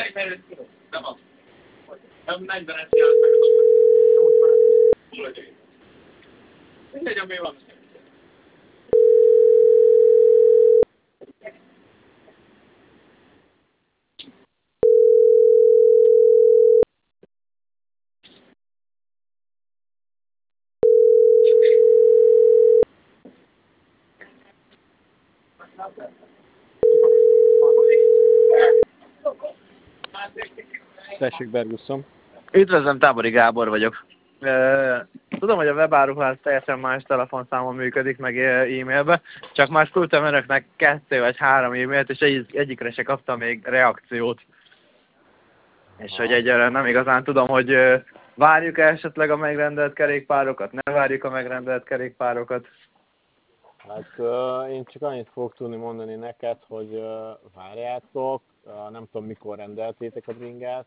Tessék, Bergusszom. Üdvözlöm, Tábori Gábor vagyok. Tudom, hogy a webáruházás teljesen más telefonszámon működik, meg e-mailbe, csak már küldtem önöknek 2 vagy 3 e-mailt, és egyikre se kaptam még reakciót. És hogy egyelőre nem igazán tudom, hogy várjuk esetleg a megrendelt kerékpárokat, ne várjuk a megrendelt kerékpárokat. Hát én csak annyit fogok tudni mondani neked, hogy várjátok, nem tudom mikor rendeltétek a bringát.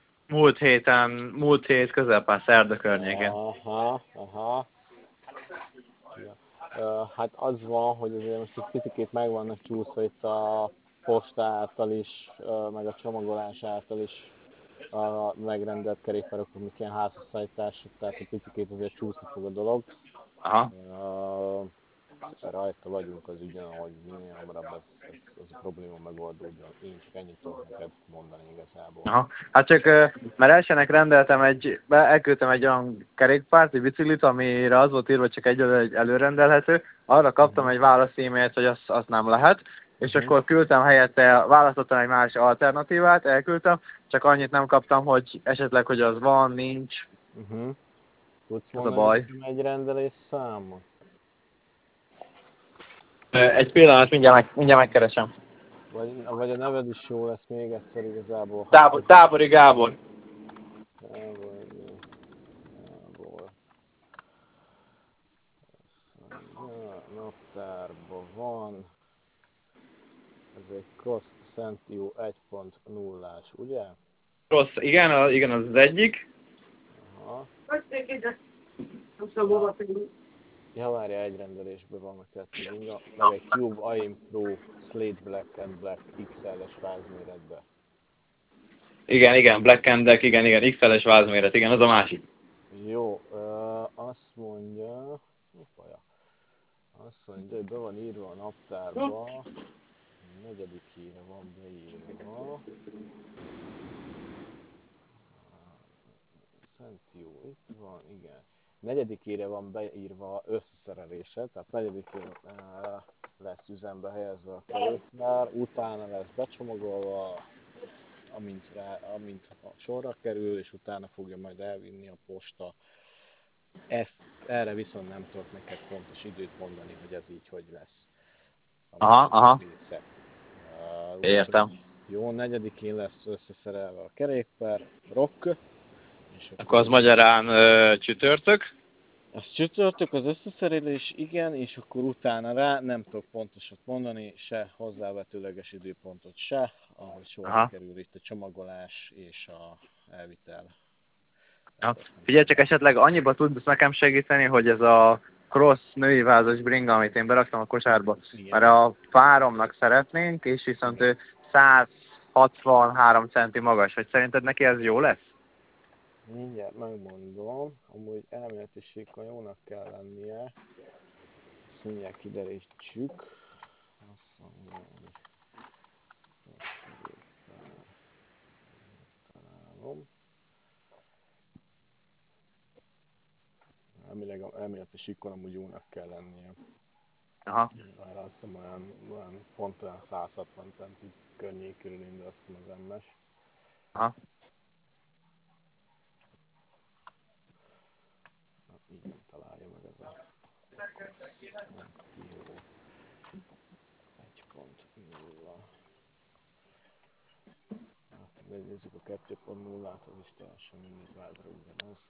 Múlt hét közelpár szerda környékén. Aha. Ja. Hát az van, hogy azért most egy picit meg vannak csúszva itt a posta által is, meg a csomagolás által is a megrendelt kerékpárok, amik ilyen házszállítások, tehát egy picit azért csúszni fog a dolog. Aha. Rajta vagyunk az ügyen, hogy minél hamarabb ez a probléma megoldódjon. Én csak ennyit tudok neked mondani igazából. Aha. Hát csak, mert elsőnek rendeltem elküldtem egy olyan kerékpárt, egy biciklit, amire az volt írva, csak egy előrendelhető. Arra kaptam egy válasz e-mailt, hogy azt nem lehet. És akkor küldtem helyette, választottam egy más alternatívát, elküldtem, csak annyit nem kaptam, hogy esetleg, hogy az van, nincs. Tudsz az a baj. egy rendelés számot? Egy pillanat, mindjárt megkeresem. Vagy a neved is jó lesz még egyszer igazából. Tábori Gábor. Gábor. Naptárban van. Ez egy Cross Sentio 1.0-ás, ugye? Rossz, igen, az egyik. Aha. Ja, várjál, egy rendelésben van a 2 bringa, meg egy Cube AIM Pro Slate Black and Black XL-es vázméretbe. Igen, Black and Black, igen, XL-es vázméret, igen, az a másik. Jó, azt mondja, hogy be van írva a naptárba, 4-ére van beírva. Sentio, itt van, igen. 4-ére van beírva összeszerelése, tehát 4-én lesz üzembe helyezve a kerékpár, utána lesz becsomagolva, amint a sorra kerül, és utána fogja majd elvinni a posta. Erre viszont nem tudok neked pontos időt mondani, hogy ez így hogy lesz. Aha. Értem. Jó, 4-én lesz összeszerelve a kerékpár, rock. Akkor az magyarán csütörtök? Az csütörtök, az összeszerelés, igen, és akkor utána rá nem tudok pontosat mondani, se hozzávetőleges időpontot se, ahogy sorra kerül itt a csomagolás és a elvitel. Figyelj csak, esetleg annyiba tudsz nekem segíteni, hogy ez a cross női vázas bringa, amit én beraktam a kosárba, mert a páromnak szeretnénk, és viszont ő 163 centi magas, hogy szerinted neki ez jó lesz? Mindjárt megmondom, amúgy elméleti síkon jónak kell lennie. Ezt mindjárt kiderítsük. Azt mondja, hogy találom. Elméleti síkon amúgy jónak kell lennie. Aha. Már azt hiszem olyan pont olyan 160 centi környékül indul, azt hiszem az MS. Aha. Igen, találja meg ez a Sentio 1.0. Hát nézzük a 2.0-át, az is teljesen mindig vádra ugyanaz.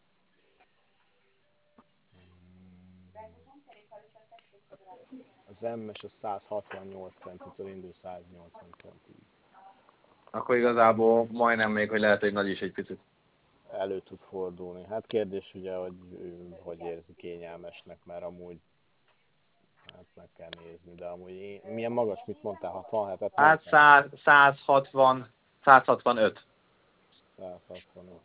Az MS a 168 centitől indul 180 centig. Akkor igazából majdnem még, hogy lehet, hogy nagy is egy picit. Elő tud fordulni. Hát kérdés ugye, hogy érzi kényelmesnek, mert amúgy hát meg kell nézni, de amúgy milyen magas, mit mondtál, 67-et? Hát 160, 165. 165.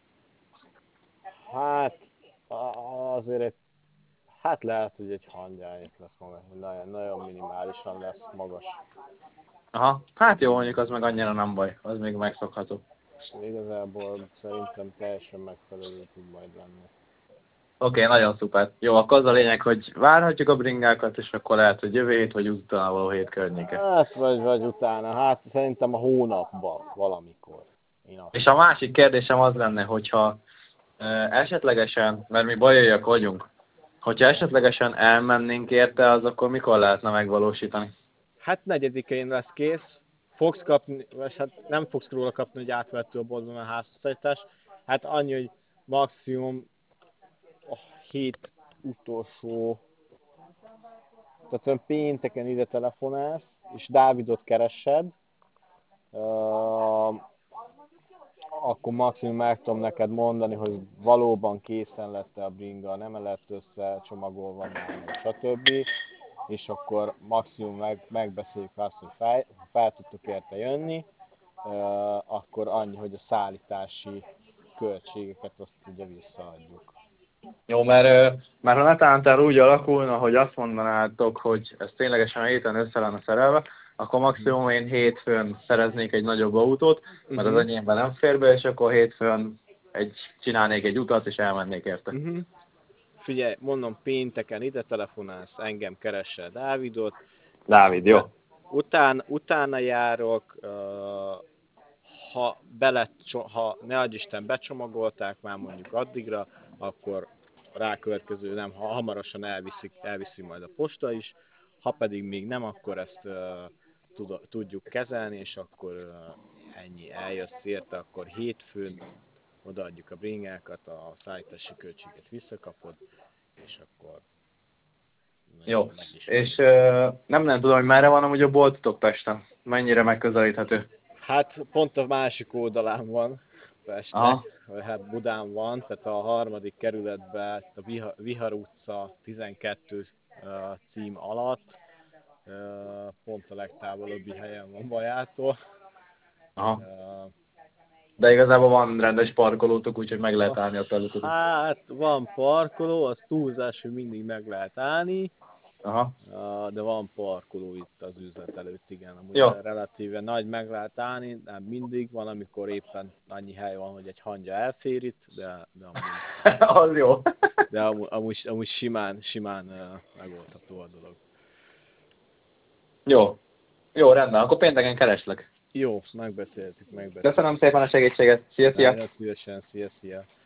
Hát azért hát lehet, hogy egy hangyányik lesz maga, nagyon, nagyon minimálisan lesz magas. Aha, hát jó, mondjuk az meg annyira nem baj, az még megszokható. Igazából szerintem teljesen megfelelő tud majd lenni. Oké, nagyon szuper. Jó, akkor az a lényeg, hogy várhatjuk a bringákat, és akkor lehet, hogy jövő hét, vagy utána való hét környéke. Hát, vagy utána, hát szerintem a hónapban valamikor. És a másik kérdésem az lenne, hogyha esetlegesen, mert mi bajaiak vagyunk, hogyha esetlegesen elmennénk érte, az akkor mikor lehetne megvalósítani? Hát 4-én lesz kész. Fogsz kapni, vagy hát nem fogsz róla kapni, hogy átvettő a boltban a házszállítás. Hát annyi, hogy maximum a hét utolsó, tehát olyan pénteken ide telefonálsz, és Dávidot keresed, akkor maximum meg tudom neked mondani, hogy valóban készen lett-e a bringa, nem lett összecsomagolva már, meg stb. És akkor maximum megbeszéljük azt, hogy fel tudtok érte jönni, akkor annyi, hogy a szállítási költségeket azt ugye visszaadjuk. Jó, mert ha netán úgy alakulna, hogy azt mondanátok, hogy ez ténylegesen a héten össze lenne szerelve, akkor maximum én hétfőn szereznék egy nagyobb autót, mert az enyémben nem fér be, és akkor hétfőn csinálnék egy utat, és elmennék érte. Figyelj, mondom, pénteken ide telefonálsz, engem keresel Dávidot. Dávid, jó. Utána járok, ha ne adj Isten becsomagolták már mondjuk addigra, akkor rákövetkező nem, ha hamarosan elviszi majd a posta is, ha pedig még nem, akkor ezt tudjuk kezelni, és akkor ennyi, eljössz érte, akkor hétfőn odaadjuk a bringákat, a szállítási költséget visszakapod, és akkor Jó, és nem tudom, hogy merre van amúgy a boltotok Pesten? Mennyire megközelíthető? Hát pont a másik oldalán van Pestnek, hát Budán van, tehát a 3. kerületben, a Vihar utca 12 cím alatt, pont a legtávolabbi helyen van Bajától. Aha. De igazából van rendes parkolótok, úgyhogy meg lehet állni ott előtt. Hát van parkoló, az túlzás, hogy mindig meg lehet állni. Aha. De van parkoló itt az üzlet előtt, igen. Amúgy Jó. relatíve nagy meg lehet állni, de mindig van, amikor éppen annyi hely van, hogy egy hangya elfér itt, de amúgy, az jó. de amúgy simán megoldható a dolog. Jó, rendben, akkor pénteken kereslek. Jó, megbeszéltük. Köszönöm szépen a segítséget. Szia! Nagyon szívesen, szia!